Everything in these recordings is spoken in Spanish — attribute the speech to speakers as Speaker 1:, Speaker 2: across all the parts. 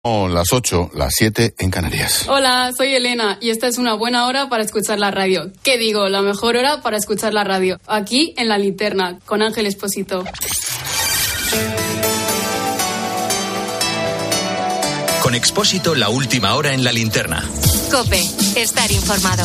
Speaker 1: Son las 8, las 7 en Canarias.
Speaker 2: Hola, soy Elena y esta es una buena hora para escuchar la radio. ¿Qué digo? La mejor hora para escuchar la radio. Aquí en La Linterna, con Ángel Expósito.
Speaker 3: Con Expósito, la última hora en La Linterna.
Speaker 4: COPE, estar informado.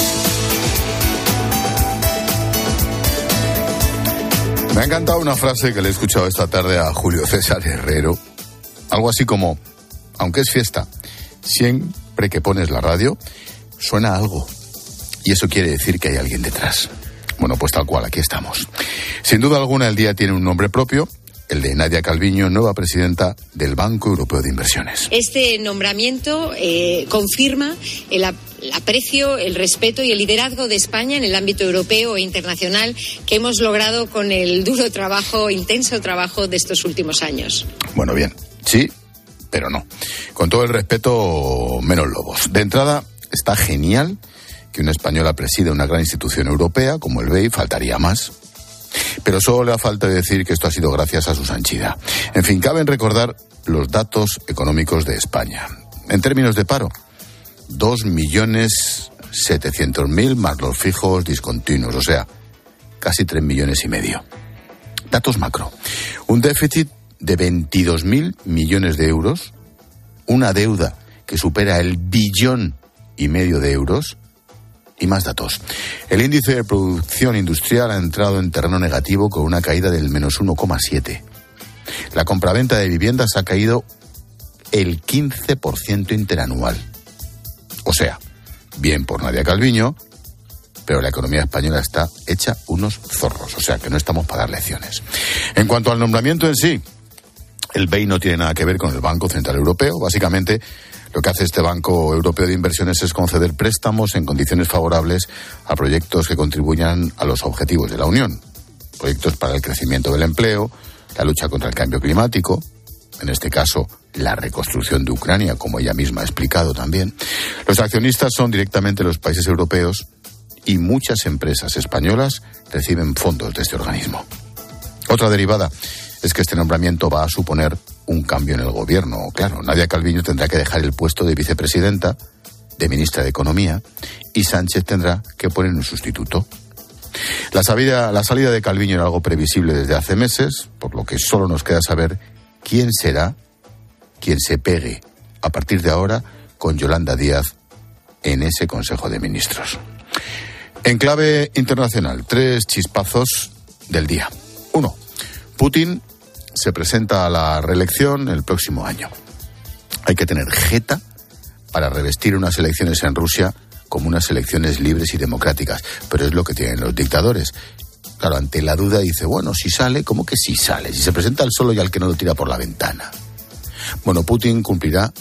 Speaker 1: Me ha encantado una frase que le he escuchado esta tarde a Julio César Herrero. Algo así como: aunque es fiesta, siempre que pones la radio, suena algo. Y eso quiere decir que hay alguien detrás. Bueno, pues tal cual, aquí estamos. Sin duda alguna, el día tiene un nombre propio, el de Nadia Calviño, nueva presidenta del Banco Europeo de Inversiones.
Speaker 5: Este nombramiento confirma el aprecio, el respeto y el liderazgo de España en el ámbito europeo e internacional que hemos logrado con el duro trabajo, intenso trabajo de estos últimos años.
Speaker 1: Bueno, bien, sí, pero no. Con todo el respeto, menos lobos. De entrada, está genial que una española presida una gran institución europea como el BEI, faltaría más. Pero solo le falta decir que esto ha sido gracias a su Sanchida. En fin, cabe recordar los datos económicos de España. En términos de paro, 2.700.000 más los fijos discontinuos, o sea, casi 3,5 millones. Datos macro. Un déficit de 22.000 millones de euros, una deuda que supera el 1,5 billón de euros, y más datos. El índice de producción industrial ha entrado en terreno negativo con una caída del menos 1,7. La compraventa de viviendas ha caído el 15% interanual. O sea, bien por Nadia Calviño, pero la economía española está hecha unos zorros, o sea que no estamos para dar lecciones. En cuanto al nombramiento en sí, el BEI no tiene nada que ver con el Banco Central Europeo. Básicamente, lo que hace este Banco Europeo de Inversiones es conceder préstamos en condiciones favorables a proyectos que contribuyan a los objetivos de la Unión. Proyectos para el crecimiento del empleo, la lucha contra el cambio climático, en este caso la reconstrucción de Ucrania, como ella misma ha explicado también. Los accionistas son directamente los países europeos y muchas empresas españolas reciben fondos de este organismo. Otra derivada es que este nombramiento va a suponer un cambio en el gobierno. Claro, Nadia Calviño tendrá que dejar el puesto de vicepresidenta, de ministra de Economía, y Sánchez tendrá que poner un sustituto. La salida de Calviño era algo previsible desde hace meses, por lo que solo nos queda saber quién será quien se pegue a partir de ahora con Yolanda Díaz en ese Consejo de Ministros. En clave internacional, 3 chispazos del día. 1. Putin se presenta a la reelección el próximo año. Hay que tener jeta para revestir unas elecciones en Rusia como unas elecciones libres y democráticas, pero es lo que tienen los dictadores. Claro, ante la duda dice, bueno, si sale, ¿cómo que si sale? Si se presenta al solo y al que no lo tira por la ventana. Bueno, Putin cumplirá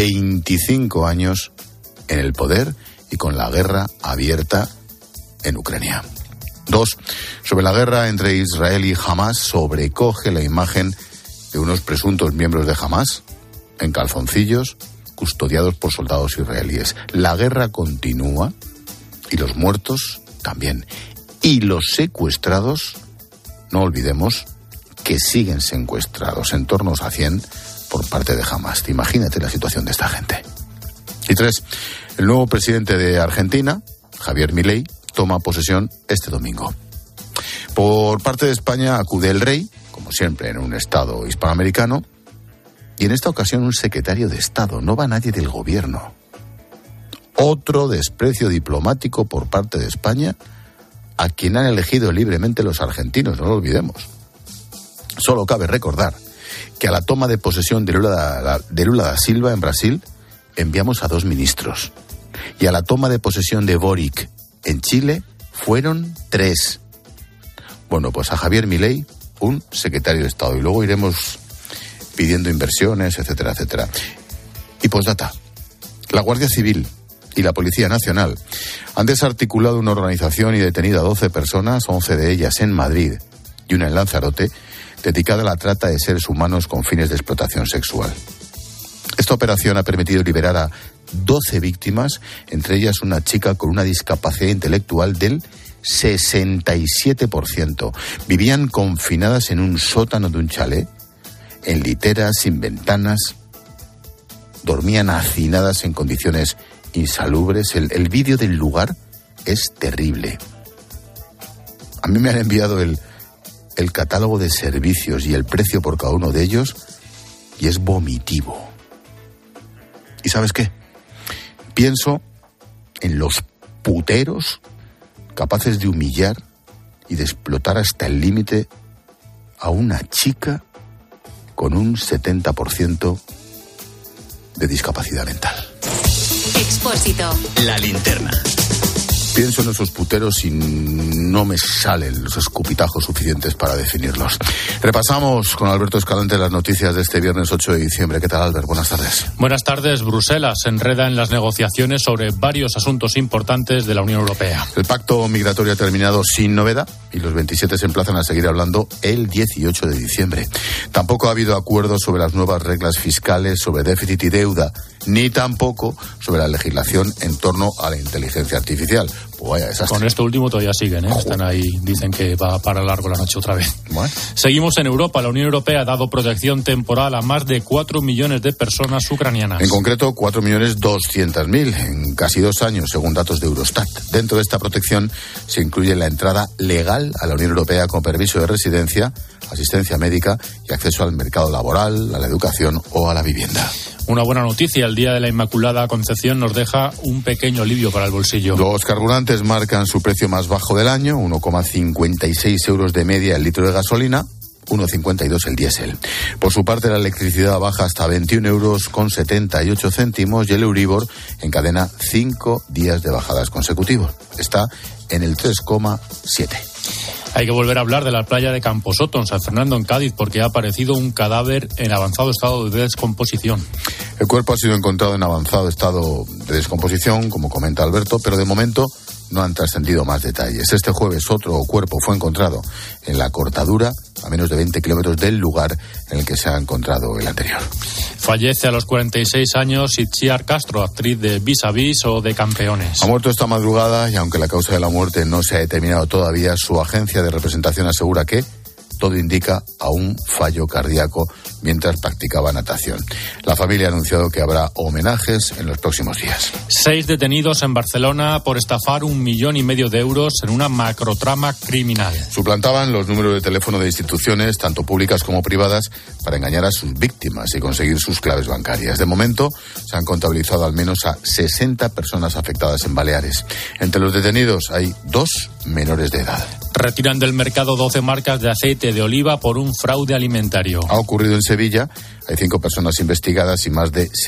Speaker 1: 25 años en el poder y con la guerra abierta en Ucrania. 2. Sobre la guerra entre Israel y Hamás, sobrecoge la imagen de unos presuntos miembros de Hamás en calzoncillos, custodiados por soldados israelíes. La guerra continúa y los muertos también. Y los secuestrados, no olvidemos que siguen secuestrados, en torno a 100 por parte de Hamás. Imagínate la situación de esta gente. Y 3. El nuevo presidente de Argentina, Javier Milei, toma posesión este domingo. Por parte de España acude el rey, como siempre en un estado hispanoamericano, y en esta ocasión un secretario de Estado, no va nadie del gobierno. Otro desprecio diplomático por parte de España a quien han elegido libremente los argentinos, no lo olvidemos. Solo cabe recordar que a la toma de posesión de Lula da Silva en Brasil enviamos a 2 ministros, y a la toma de posesión de Boric en Chile fueron 3. Bueno, pues a Javier Milei, un secretario de Estado. Y luego iremos pidiendo inversiones, etcétera, etcétera. Y postdata. La Guardia Civil y la Policía Nacional han desarticulado una organización y detenido a 12 personas, 11 de ellas en Madrid y una en Lanzarote, dedicada a la trata de seres humanos con fines de explotación sexual. Esta operación ha permitido liberar a 12 víctimas, entre ellas una chica con una discapacidad intelectual del 67%. Vivían confinadas en un sótano de un chalet, en literas, sin ventanas. dormían hacinadas en condiciones insalubres. El vídeo del lugar es terrible. A mí me han enviado el catálogo de servicios y el precio por cada uno de ellos y es vomitivo. ¿Y sabes qué? Pienso en los puteros capaces de humillar y de explotar hasta el límite a una chica con un 70% de discapacidad mental.
Speaker 4: Expósito.
Speaker 3: La linterna.
Speaker 1: Pienso en esos puteros y no me salen los escupitajos suficientes para definirlos. Repasamos con Alberto Escalante las noticias de este viernes 8 de diciembre. ¿Qué tal, Albert? Buenas tardes.
Speaker 6: Buenas tardes. Bruselas se enreda en las negociaciones sobre varios asuntos importantes de la Unión Europea.
Speaker 1: El pacto migratorio ha terminado sin novedad y los 27 se emplazan a seguir hablando el 18 de diciembre. Tampoco ha habido acuerdo sobre las nuevas reglas fiscales, sobre déficit y deuda, ni tampoco sobre la legislación en torno a la inteligencia artificial. Pues vaya desastre.
Speaker 6: Con esto último todavía siguen, ¿eh? Están ahí, dicen que va para largo la noche otra vez.
Speaker 1: Bueno.
Speaker 6: Seguimos en Europa. La Unión Europea ha dado protección temporal a más de 4 millones de personas ucranianas.
Speaker 1: En concreto, 4.200.000 en casi 2 años, según datos de Eurostat. Dentro de esta protección se incluye la entrada legal a la Unión Europea con permiso de residencia, asistencia médica y acceso al mercado laboral, a la educación o a la vivienda.
Speaker 6: Una buena noticia, el Día de la Inmaculada Concepción nos deja un pequeño alivio para el bolsillo.
Speaker 1: Los carburantes marcan su precio más bajo del año, 1,56 euros de media el litro de gasolina, 1,52 el diésel. Por su parte, la electricidad baja hasta 21 euros con 78 céntimos y el Euribor encadena 5 días de bajadas consecutivos. Está en el 3,7.
Speaker 6: Hay que volver a hablar de la playa de Camposoto, en San Fernando, en Cádiz, porque ha aparecido un cadáver en avanzado estado de descomposición.
Speaker 1: El cuerpo ha sido encontrado en avanzado estado de descomposición, como comenta Alberto, pero de momento no han trascendido más detalles. Este jueves otro cuerpo fue encontrado en la Cortadura, a menos de 20 kilómetros del lugar en el que se ha encontrado el anterior.
Speaker 6: Fallece a los 46 años Itziar Castro, actriz de Vis a Vis o de Campeones.
Speaker 1: Ha muerto esta madrugada y aunque la causa de la muerte no se ha determinado todavía, su agencia de representación asegura que todo indica a un fallo cardíaco mientras practicaba natación. La familia ha anunciado que habrá homenajes en los próximos días.
Speaker 6: 6 detenidos en Barcelona por estafar 1,5 millones de euros en una macrotrama criminal.
Speaker 1: Suplantaban los números de teléfono de instituciones, tanto públicas como privadas, para engañar a sus víctimas y conseguir sus claves bancarias. De momento, se han contabilizado al menos a 60 personas afectadas en Baleares. Entre los detenidos hay 2 menores de edad.
Speaker 6: Retiran del mercado 12 marcas de aceite de oliva por un fraude alimentario.
Speaker 1: Ha ocurrido en Sevilla. Hay 5 personas investigadas y más de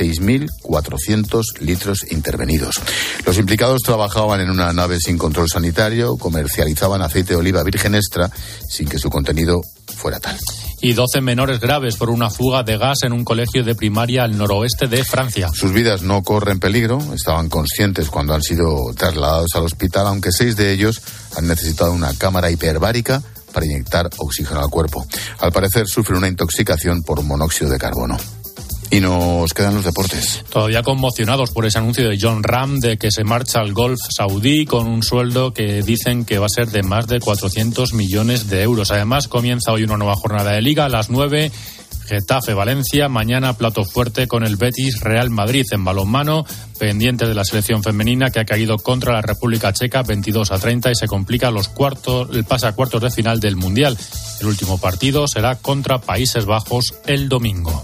Speaker 1: 6.400 litros intervenidos. Los implicados trabajaban en una nave sin control sanitario, comercializaban aceite de oliva virgen extra sin que su contenido fuera tal.
Speaker 6: Y 12 menores graves por una fuga de gas en un colegio de primaria al noroeste de Francia.
Speaker 1: Sus vidas no corren peligro, estaban conscientes cuando han sido trasladados al hospital, aunque 6 de ellos han necesitado una cámara hiperbárica para inyectar oxígeno al cuerpo. Al parecer sufren una intoxicación por monóxido de carbono. Y nos quedan los deportes.
Speaker 6: Todavía conmocionados por ese anuncio de Jon Rahm de que se marcha al golf saudí con un sueldo que dicen que va a ser de más de 400 millones de euros. Además, comienza hoy una nueva jornada de Liga a las 9. Getafe-Valencia, mañana plato fuerte con el Betis-Real Madrid en balonmano, pendientes de la selección femenina que ha caído contra la República Checa 22-30 y se complica el pase a cuartos de final del Mundial. El último partido será contra Países Bajos el domingo.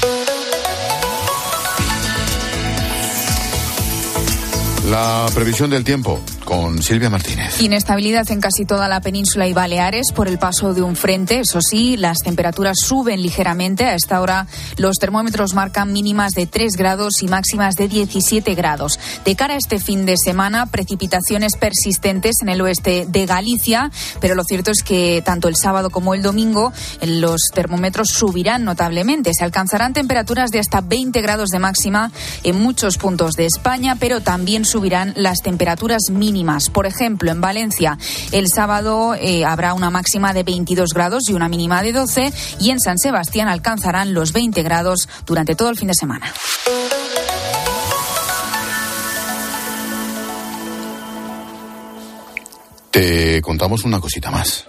Speaker 1: La previsión del tiempo con Silvia Martínez.
Speaker 7: Inestabilidad en casi toda la península y Baleares por el paso de un frente. Eso sí, las temperaturas suben ligeramente. A esta hora los termómetros marcan mínimas de 3 grados y máximas de 17 grados. De cara a este fin de semana, precipitaciones persistentes en el oeste de Galicia, pero lo cierto es que tanto el sábado como el domingo los termómetros subirán notablemente. Se alcanzarán temperaturas de hasta 20 grados de máxima en muchos puntos de España, pero también subirán las temperaturas mínimas. Por ejemplo, en Valencia el sábado habrá una máxima de 22 grados y una mínima de 12, y en San Sebastián alcanzarán los 20 grados durante todo el fin de semana.
Speaker 1: Te contamos una cosita más.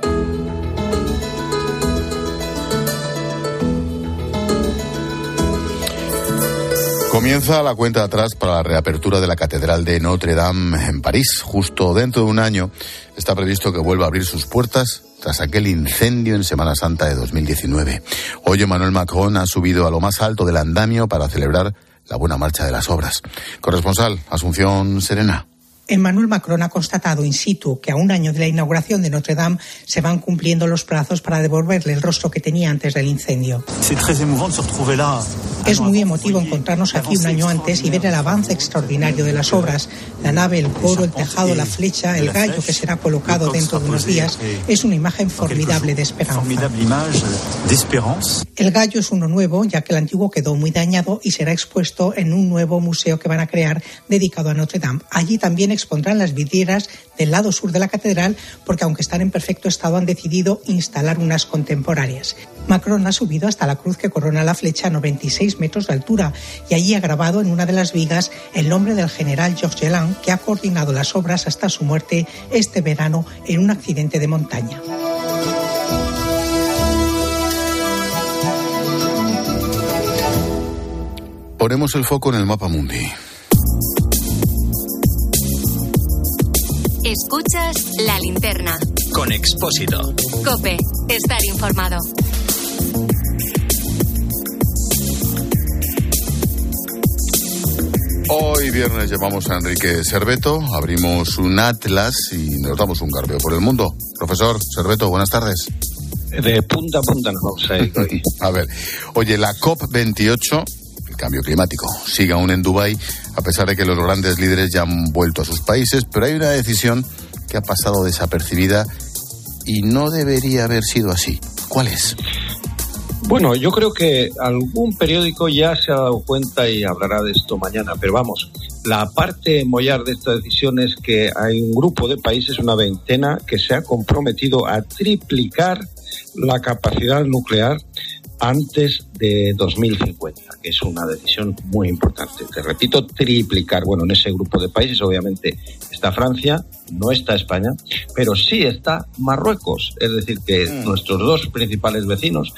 Speaker 1: Comienza la cuenta atrás para la reapertura de la Catedral de Notre Dame en París. Justo dentro de un año está previsto que vuelva a abrir sus puertas tras aquel incendio en Semana Santa de 2019. Hoy Emmanuel Macron ha subido a lo más alto del andamio para celebrar la buena marcha de las obras. Corresponsal, Asunción Serena.
Speaker 8: Emmanuel Macron ha constatado in situ que a un año de la inauguración de Notre Dame se van cumpliendo los plazos para devolverle el rostro que tenía antes del incendio. Es muy emotivo encontrarnos aquí un año antes y ver el avance extraordinario de las obras. La nave, el coro, el tejado, la flecha, el gallo que será colocado dentro de unos días es una imagen formidable de esperanza. El gallo es uno nuevo, ya que el antiguo quedó muy dañado y será expuesto en un nuevo museo que van a crear dedicado a Notre Dame. Allí también expondrán las vidrieras del lado sur de la catedral, porque aunque están en perfecto estado han decidido instalar unas contemporáneas. Macron ha subido hasta la cruz que corona la flecha a 96 metros de altura y allí ha grabado en una de las vigas el nombre del general Georges Geland, que ha coordinado las obras hasta su muerte este verano en un accidente de montaña.
Speaker 1: Ponemos el foco en el mapa mundi.
Speaker 4: Escuchas La Linterna.
Speaker 3: Con Expósito.
Speaker 4: COPE. Estar informado.
Speaker 1: Hoy viernes llamamos a Enrique Serveto, abrimos un atlas y nos damos un garbeo por el mundo. Profesor Serveto, buenas tardes.
Speaker 9: De punta a punta nos vamos a ir hoy.
Speaker 1: A ver, oye, la COP28, el cambio climático, sigue aún en Dubái, a pesar de que los grandes líderes ya han vuelto a sus países, pero hay una decisión que ha pasado desapercibida y no debería haber sido así. ¿Cuál es?
Speaker 9: Bueno, yo creo que algún periódico ya se ha dado cuenta y hablará de esto mañana, pero vamos, la parte mollar de esta decisión es que hay un grupo de países, una veintena, que se ha comprometido a triplicar la capacidad nuclear antes de 2050, que es una decisión muy importante. Te repito, triplicar. Bueno, en ese grupo de países obviamente está Francia, no está España, pero sí está Marruecos. Es decir, que nuestros dos principales vecinos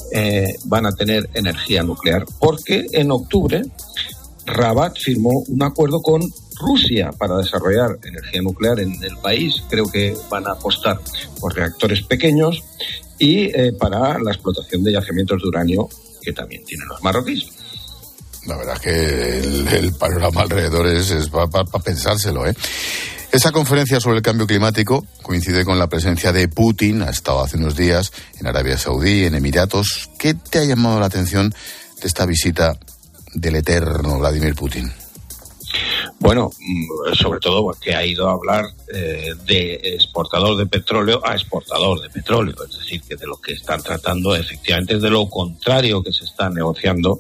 Speaker 9: van a tener energía nuclear, porque en octubre Rabat firmó un acuerdo con Rusia para desarrollar energía nuclear en el país. Creo que van a apostar por reactores pequeños y para la explotación de yacimientos de uranio que también tienen los marroquíes.
Speaker 1: La verdad es que el panorama alrededor es para pensárselo, ¿eh? Esa conferencia sobre el cambio climático coincide con la presencia de Putin, ha estado hace unos días en Arabia Saudí, en Emiratos. ¿Qué te ha llamado la atención de esta visita del eterno Vladimir Putin?
Speaker 9: Bueno, sobre todo porque ha ido a hablar de exportador de petróleo a exportador de petróleo. Es decir, que de lo que están tratando efectivamente es de lo contrario que se está negociando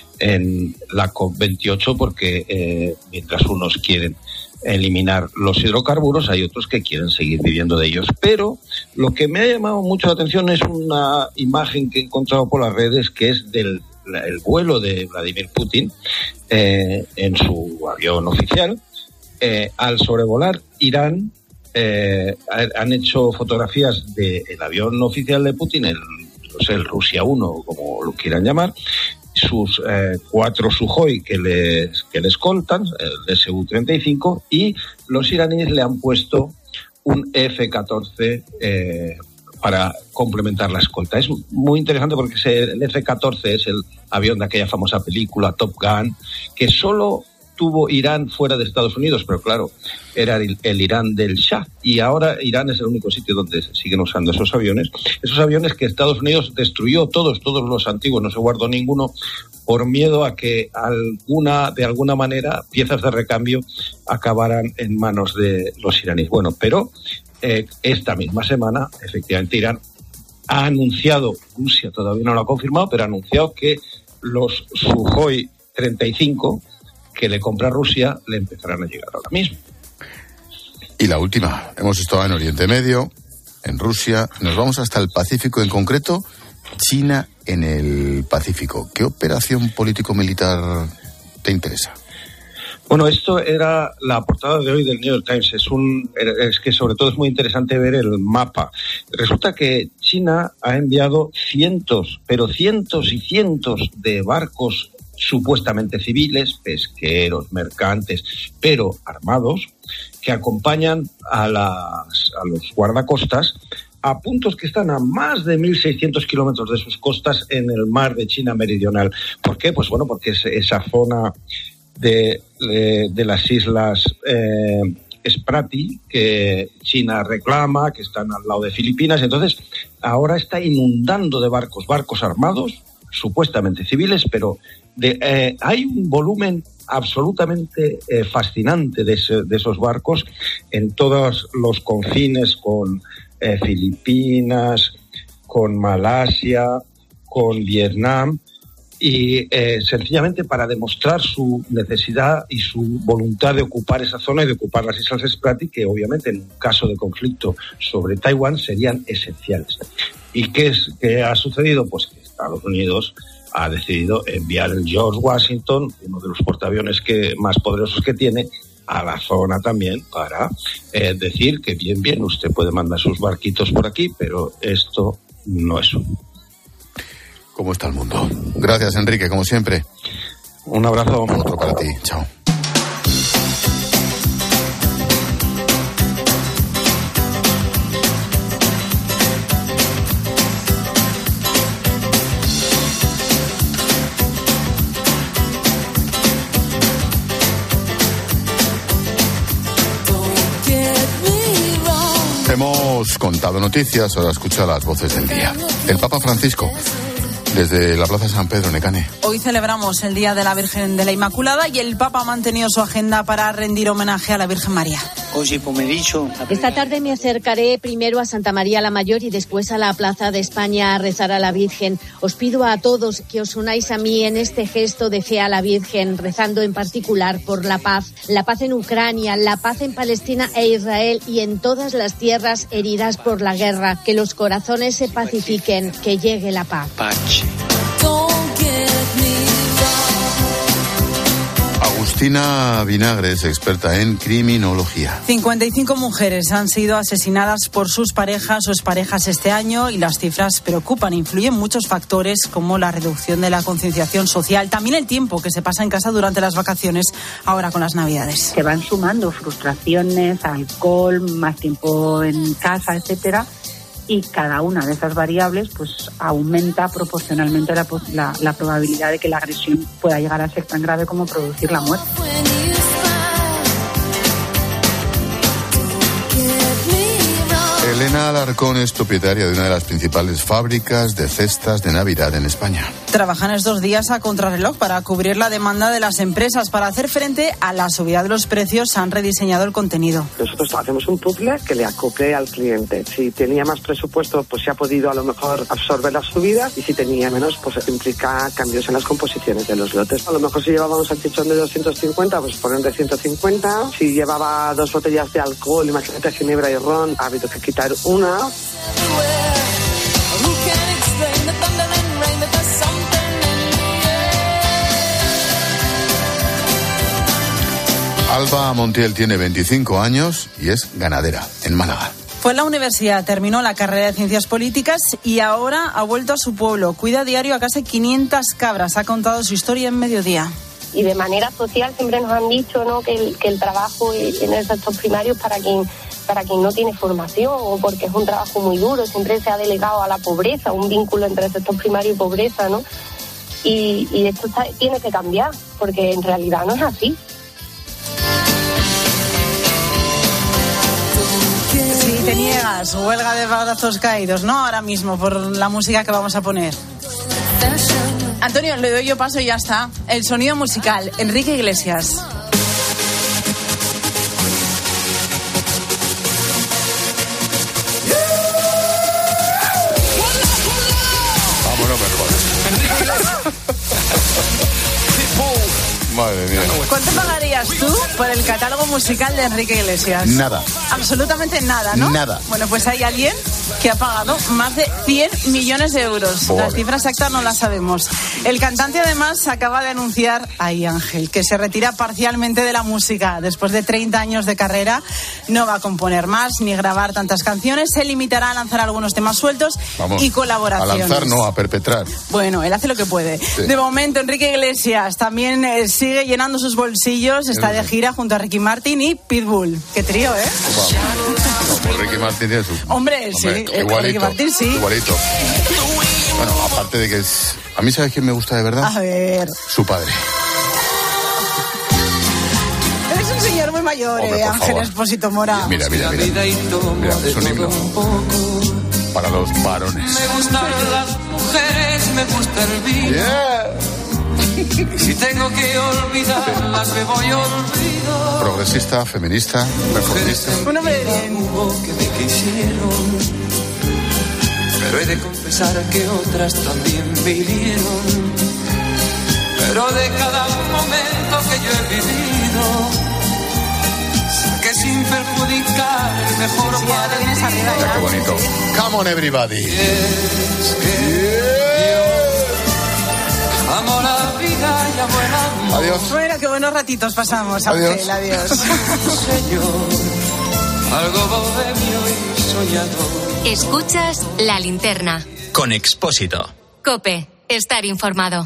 Speaker 9: en la COP28, porque mientras unos quieren eliminar los hidrocarburos, hay otros que quieren seguir viviendo de ellos. Pero lo que me ha llamado mucho la atención es una imagen que he encontrado por las redes, que es del el vuelo de Vladimir Putin en su avión oficial. Al sobrevolar Irán, han hecho fotografías del avión oficial de Putin, el Rusia 1, como lo quieran llamar, sus 4 Sukhoi que le escoltan, el Su-35, y los iraníes le han puesto un F-14 para complementar la escolta. Es muy interesante porque el F-14 es el avión de aquella famosa película Top Gun, que solo tuvo Irán fuera de Estados Unidos, pero claro, era el Irán del Shah, y ahora Irán es el único sitio donde se siguen usando esos aviones que Estados Unidos destruyó todos los antiguos, no se guardó ninguno, por miedo a que de alguna manera piezas de recambio acabaran en manos de los iraníes. Bueno, pero esta misma semana, efectivamente, Irán ha anunciado, Rusia todavía no lo ha confirmado, pero ha anunciado que los Sukhoi 35 que le compra Rusia le empezarán a llegar ahora mismo.
Speaker 1: Y la última, hemos estado en Oriente Medio, en Rusia, nos vamos hasta el Pacífico, en concreto China en el Pacífico. ¿Qué operación político-militar te interesa?
Speaker 9: Bueno, esto era la portada de hoy del New York Times. Es que sobre todo es muy interesante ver el mapa. Resulta que China ha enviado cientos y cientos de barcos supuestamente civiles, pesqueros, mercantes, pero armados, que acompañan a los guardacostas a puntos que están a más de 1.600 kilómetros de sus costas en el mar de China Meridional. ¿Por qué? Pues bueno, porque es esa zona de las islas Spratly que China reclama, que están al lado de Filipinas. Entonces, ahora está inundando de barcos armados, supuestamente civiles, pero hay un volumen absolutamente fascinante de esos barcos en todos los confines con Filipinas, con Malasia, con Vietnam, y sencillamente para demostrar su necesidad y su voluntad de ocupar esa zona y de ocupar las Islas Spratly, que obviamente en un caso de conflicto sobre Taiwán serían esenciales. ¿Y qué ha sucedido? Pues que Estados Unidos ha decidido enviar el George Washington, uno de los portaaviones más poderosos que tiene, a la zona también para decir que bien, usted puede mandar sus barquitos por aquí, pero esto no es un...
Speaker 1: ¿Cómo está el mundo? Gracias, Enrique, como siempre.
Speaker 9: Un abrazo.
Speaker 1: Otro para ti. Chao. Hemos contado noticias, ahora escucha las voces del día. El Papa Francisco, desde la Plaza San Pedro, Necane.
Speaker 10: Hoy celebramos el Día de la Virgen de la Inmaculada y el Papa ha mantenido su agenda para rendir homenaje a la Virgen María.
Speaker 11: Esta tarde me acercaré primero a Santa María la Mayor y después a la Plaza de España a rezar a la Virgen. Os pido a todos que os unáis a mí en este gesto de fe a la Virgen, rezando en particular por la paz en Ucrania, la paz en Palestina e Israel y en todas las tierras heridas por la guerra. Que los corazones se pacifiquen, que llegue la paz.
Speaker 1: Agustina Vinagres, experta en criminología.
Speaker 10: 55 mujeres han sido asesinadas por sus parejas o exparejas este año y las cifras preocupan. Influyen muchos factores como la reducción de la concienciación social, también el tiempo que se pasa en casa durante las vacaciones, ahora con las Navidades.
Speaker 12: Se van sumando frustraciones, alcohol, más tiempo en casa, etcétera. Y cada una de esas variables pues aumenta proporcionalmente la probabilidad de que la agresión pueda llegar a ser tan grave como producir la muerte.
Speaker 1: Elena Alarcón es propietaria de una de las principales fábricas de cestas de Navidad en España.
Speaker 10: Trabajan estos días a contrarreloj para cubrir la demanda de las empresas. Para hacer frente a la subida de los precios han rediseñado el contenido.
Speaker 13: Nosotros hacemos un puzzle que le acople al cliente. Si tenía más presupuesto, pues se ha podido a lo mejor absorber las subidas, y si tenía menos, pues implica cambios en las composiciones de los lotes. A lo mejor si llevaba un salchichón de 250, pues ponen de 150. Si llevaba 2 botellas de alcohol, imagínate ginebra y ron, ha habido que quitar una.
Speaker 1: Alba Montiel tiene 25 años y es ganadera en Málaga.
Speaker 10: Fue en la universidad, terminó la carrera de Ciencias Políticas y ahora ha vuelto a su pueblo. Cuida a diario a casi 500 cabras. Ha contado su historia en Mediodía.
Speaker 14: Y de manera social siempre nos han dicho, ¿no?, que el trabajo en el sector primario es para quien no tiene formación o porque es un trabajo muy duro. Siempre se ha delegado a la pobreza, un vínculo entre el sector primario y pobreza, ¿no? Y esto tiene que cambiar, porque en realidad no es así.
Speaker 10: Si te niegas, huelga de brazos caídos, ¿no? Ahora mismo, por la música que vamos a poner. Antonio, le doy yo paso y ya está. El sonido musical, Enrique Iglesias.
Speaker 1: Madre mía.
Speaker 10: ¿Cuánto pagarías tú por el catálogo musical de Enrique Iglesias?
Speaker 1: Nada.
Speaker 10: Absolutamente nada, ¿no?
Speaker 1: Nada.
Speaker 10: Bueno, pues hay alguien que ha pagado más de 100 millones de euros.
Speaker 1: Vale.
Speaker 10: La cifra exacta no la sabemos. El cantante además acaba de anunciar, ay Ángel, que se retira parcialmente de la música. Después de 30 años de carrera, no va a componer más ni grabar tantas canciones. Se limitará a lanzar algunos temas sueltos y colaboraciones.
Speaker 1: A lanzar, no, a perpetrar.
Speaker 10: Bueno, él hace lo que puede.
Speaker 1: Sí.
Speaker 10: De momento, Enrique Iglesias también sigue llenando sus bolsillos. Está de gira junto a Ricky Martin y Pitbull. Qué trío, ¿eh?
Speaker 1: No, pues Ricky Martin tiene su...
Speaker 10: Hombre, sí.
Speaker 1: Igualito.
Speaker 10: Ricky Martin, sí.
Speaker 1: Igualito. Bueno, aparte de que es... A mí, ¿sabes quién me gusta de verdad?
Speaker 10: A ver.
Speaker 1: Su padre.
Speaker 10: Eres un señor muy mayor,
Speaker 1: Hombre, por
Speaker 10: Ángel
Speaker 1: favor.
Speaker 10: Expósito Mora.
Speaker 1: Mira, mira, es un himno. Para los varones.
Speaker 15: Me gustan las mujeres, me gusta el vino. Si tengo que olvidarlas, me voy a olvidar.
Speaker 1: Progresista, feminista, reformista.
Speaker 10: Un hombre bien.
Speaker 15: Que me quisieron, pero he de confesar que otras también me hirieron. Pero de cada momento que yo he vivido, que sin perjudicar el mejor para mí.
Speaker 1: Mira qué bonito. Come on, everybody.
Speaker 15: Amo la vida y amo el amor.
Speaker 1: Adiós.
Speaker 10: Bueno, qué buenos ratitos pasamos, Ángel. Adiós.
Speaker 15: Señor, algo bohemio y soñador.
Speaker 4: Escuchas La Linterna.
Speaker 3: Con Expósito.
Speaker 4: COPE. Estar informado.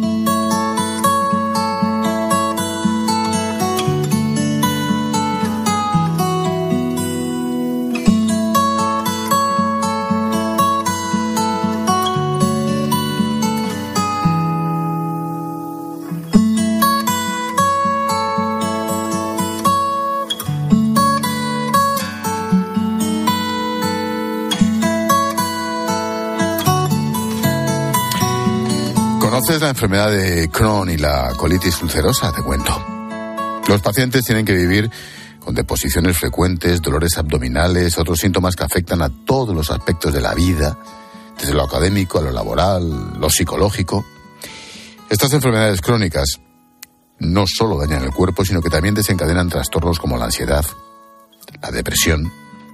Speaker 1: ¿Conoces la enfermedad de Crohn y la colitis ulcerosa? Te cuento. Los pacientes tienen que vivir con deposiciones frecuentes, dolores abdominales, otros síntomas que afectan a todos los aspectos de la vida, desde lo académico a lo laboral, lo psicológico. Estas enfermedades crónicas no solo dañan el cuerpo, sino que también desencadenan trastornos como la ansiedad, la depresión.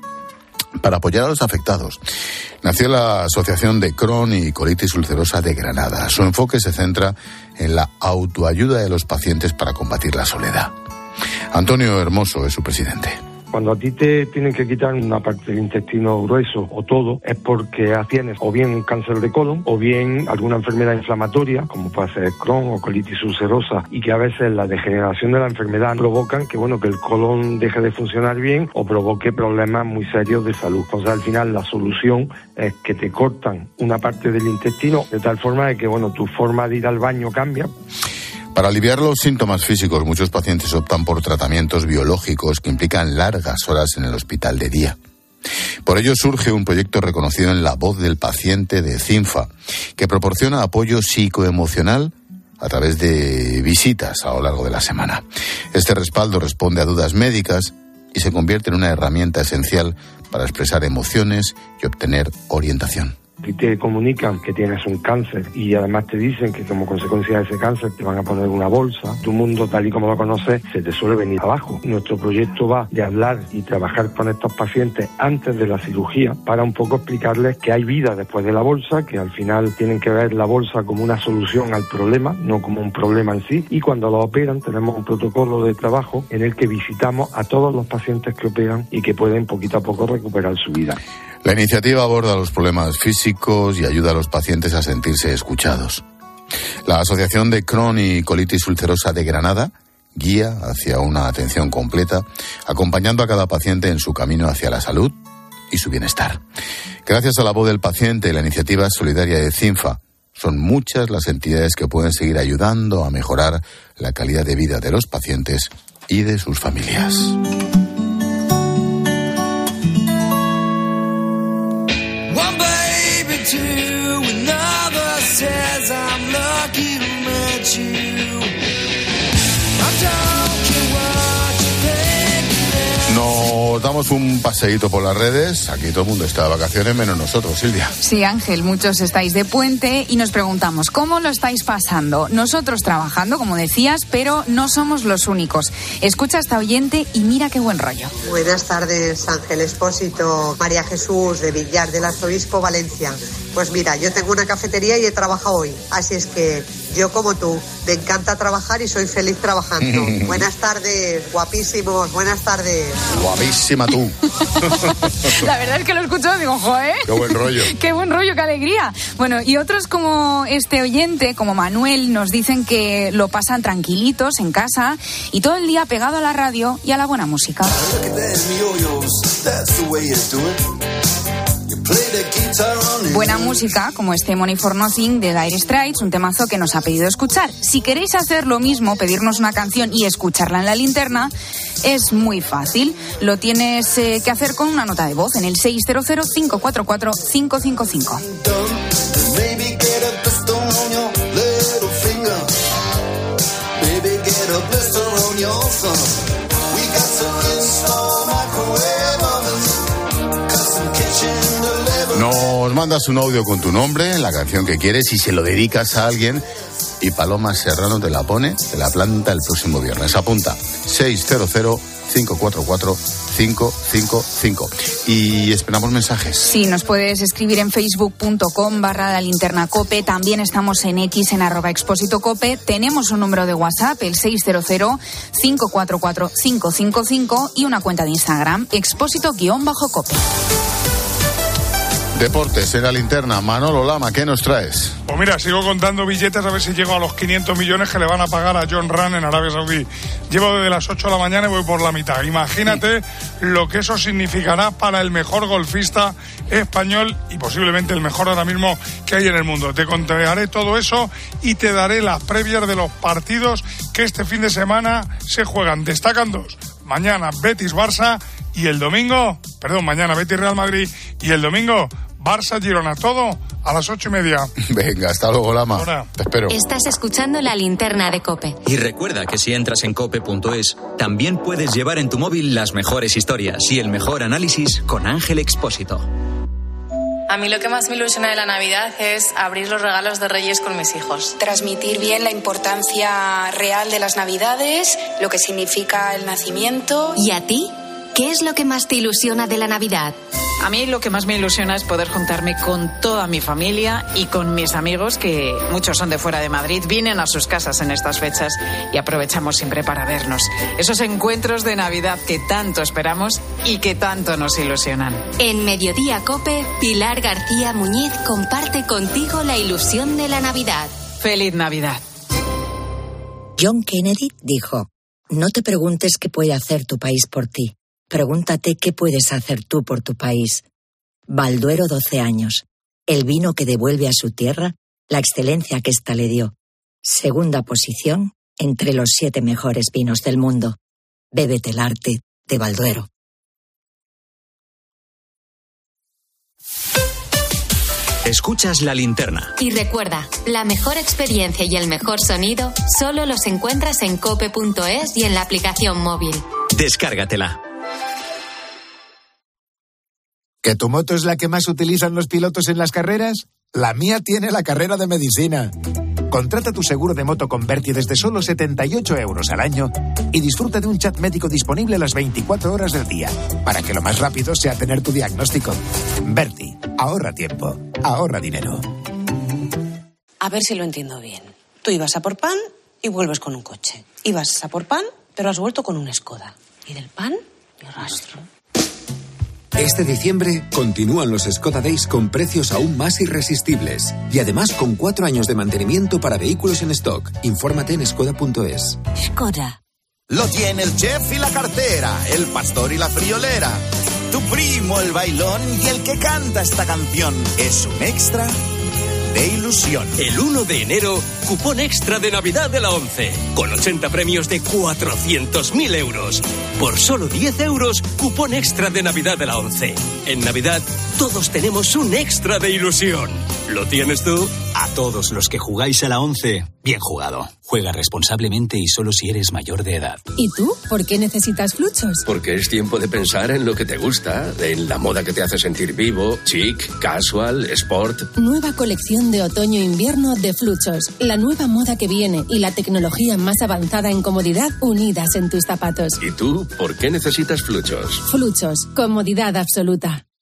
Speaker 1: Para apoyar a los afectados, nació la Asociación de Crohn y Colitis Ulcerosa de Granada. Su enfoque se centra en la autoayuda de los pacientes para combatir la soledad. Antonio Hermoso es su presidente.
Speaker 16: Cuando a ti te tienen que quitar una parte del intestino grueso o todo, es porque tienes o bien un cáncer de colon o bien alguna enfermedad inflamatoria, como puede ser Crohn o colitis ulcerosa, y que a veces la degeneración de la enfermedad provocan que el colon deje de funcionar bien o provoque problemas muy serios de salud. Entonces, al final, la solución es que te cortan una parte del intestino de tal forma de que, tu forma de ir al baño cambia.
Speaker 1: Para aliviar los síntomas físicos, muchos pacientes optan por tratamientos biológicos que implican largas horas en el hospital de día. Por ello surge un proyecto reconocido en La Voz del Paciente de CINFA, que proporciona apoyo psicoemocional a través de visitas a lo largo de la semana. Este respaldo responde a dudas médicas y se convierte en una herramienta esencial para expresar emociones y obtener orientación.
Speaker 16: Si te comunican que tienes un cáncer y además te dicen que como consecuencia de ese cáncer te van a poner una bolsa, tu mundo tal y como lo conoces se te suele venir abajo. Nuestro proyecto va de hablar y trabajar con estos pacientes antes de la cirugía para un poco explicarles que hay vida después de la bolsa, que al final tienen que ver la bolsa como una solución al problema, no como un problema en sí, y cuando lo operan tenemos un protocolo de trabajo en el que visitamos a todos los pacientes que operan y que pueden poquito a poco recuperar su vida.
Speaker 1: La iniciativa aborda los problemas físicos y ayuda a los pacientes a sentirse escuchados. La Asociación de Crohn y Colitis Ulcerosa de Granada guía hacia una atención completa, acompañando a cada paciente en su camino hacia la salud y su bienestar. Gracias a La Voz del Paciente y la iniciativa solidaria de CINFA, son muchas las entidades que pueden seguir ayudando a mejorar la calidad de vida de los pacientes y de sus familias. Nos damos pegamos un paseíto por las redes. Aquí todo el mundo está de vacaciones, menos nosotros, Silvia.
Speaker 7: Sí, Ángel, muchos estáis de puente y nos preguntamos, ¿cómo lo estáis pasando? Nosotros trabajando, como decías, pero no somos los únicos. Escucha a esta oyente y mira qué buen rollo.
Speaker 17: Buenas tardes, Ángel Expósito, María Jesús de Villar del Arzobispo, Valencia. Pues mira, yo tengo una cafetería y he trabajado hoy, así es que yo como tú, me encanta trabajar y soy feliz trabajando. Buenas tardes, guapísimos, buenas tardes.
Speaker 1: Guapísima tú.
Speaker 7: La verdad es que lo escucho y digo, joder.
Speaker 1: Qué buen rollo.
Speaker 7: Qué buen rollo, qué alegría. Bueno, y otros como este oyente, como Manuel, nos dicen que lo pasan tranquilitos en casa y todo el día pegado a la radio y a la buena música. Buena música, como este Money for Nothing de Dire Straits, un temazo que nos ha pedido escuchar. Si queréis hacer lo mismo, pedirnos una canción y escucharla en la linterna, es muy fácil. Lo tienes que hacer con una nota de voz en el 600-544-555.
Speaker 1: Nos mandas un audio con tu nombre, la canción que quieres y se lo dedicas a alguien y Paloma Serrano te la pone, te la planta el próximo viernes. Apunta 600-544-555 y esperamos mensajes.
Speaker 7: Sí, nos puedes escribir en facebook.com/lalinternacope. También estamos en X en @expósitocope. Tenemos un número de WhatsApp, el 600-544-555 y una cuenta de Instagram, expósito_cope.
Speaker 1: Deportes en la linterna. Manolo Lama, ¿qué nos traes?
Speaker 18: Pues mira, sigo contando billetes a ver si llego a los 500 millones que le van a pagar a John Ram en Arabia Saudí. Llevo desde las 8 de la mañana y voy por la mitad. Imagínate lo que eso significará para el mejor golfista español y posiblemente el mejor ahora mismo que hay en el mundo. Te contaré todo eso y te daré las previas de los partidos que este fin de semana se juegan. Destacan dos. Mañana Betis-Barça y el domingo, mañana Betis-Real Madrid y el domingo Barça-Girona, todo a las 8:30.
Speaker 1: Venga, hasta luego, Lama.
Speaker 18: Ahora.
Speaker 1: Te espero.
Speaker 4: Estás escuchando la linterna de COPE.
Speaker 3: Y recuerda que si entras en cope.es, también puedes llevar en tu móvil las mejores historias y el mejor análisis con Ángel Expósito.
Speaker 19: A mí lo que más me ilusiona de la Navidad es abrir los regalos de Reyes con mis hijos.
Speaker 20: Transmitir bien la importancia real de las Navidades, lo que significa el nacimiento.
Speaker 4: ¿Y a ti? ¿Qué es lo que más te ilusiona de la Navidad?
Speaker 10: A mí lo que más me ilusiona es poder juntarme con toda mi familia y con mis amigos, que muchos son de fuera de Madrid, vienen a sus casas en estas fechas y aprovechamos siempre para vernos. Esos encuentros de Navidad que tanto esperamos y que tanto nos ilusionan.
Speaker 4: En Mediodía COPE, Pilar García Muñiz comparte contigo la ilusión de la Navidad.
Speaker 10: ¡Feliz Navidad!
Speaker 21: John Kennedy dijo: no te preguntes qué puede hacer tu país por ti. Pregúntate qué puedes hacer tú por tu país. Balduero 12 años. El vino que devuelve a su tierra la excelencia que ésta le dio. Segunda posición entre los 7 mejores vinos del mundo. Bébete el arte de Balduero.
Speaker 3: Escuchas La Linterna.
Speaker 4: Y recuerda, la mejor experiencia y el mejor sonido solo los encuentras en cope.es y en la aplicación móvil.
Speaker 3: Descárgatela.
Speaker 22: ¿Que tu moto es la que más utilizan los pilotos en las carreras? La mía tiene la carrera de medicina. Contrata tu seguro de moto con Berti desde solo 78 € al año y disfruta de un chat médico disponible las 24 horas del día, para que lo más rápido sea tener tu diagnóstico. Berti, ahorra tiempo, ahorra dinero.
Speaker 23: A ver si lo entiendo bien. Tú ibas a por pan y vuelves con un coche. Ibas a por pan, pero has vuelto con un Skoda. Y del pan, ni rastro.
Speaker 24: Este diciembre continúan los Skoda Days con precios aún más irresistibles. Y además con 4 años de mantenimiento para vehículos en stock. Infórmate en skoda.es.
Speaker 4: Skoda.
Speaker 25: Lo tiene el chef y la cartera, el pastor y la friolera, tu primo el bailón y el que canta esta canción. Es un extra de ilusión.
Speaker 26: El 1 de enero, cupón extra de Navidad de la ONCE, con 80 premios de 400.000 euros. Por solo 10 euros, cupón extra de Navidad de la ONCE. En Navidad, todos tenemos un extra de ilusión. ¿Lo tienes tú?
Speaker 2: A todos los que jugáis a la 11, bien jugado. Juega responsablemente y solo si eres mayor de edad.
Speaker 5: ¿Y tú? ¿Por qué necesitas Fluchos?
Speaker 26: Porque es tiempo de pensar en lo que te gusta, en la moda que te hace sentir vivo, chic, casual, sport.
Speaker 5: Nueva colección de otoño-invierno de Fluchos. La nueva moda que viene y la tecnología más avanzada en comodidad unidas en tus zapatos.
Speaker 26: ¿Y tú? ¿Por qué necesitas Fluchos?
Speaker 5: Fluchos. Comodidad absoluta.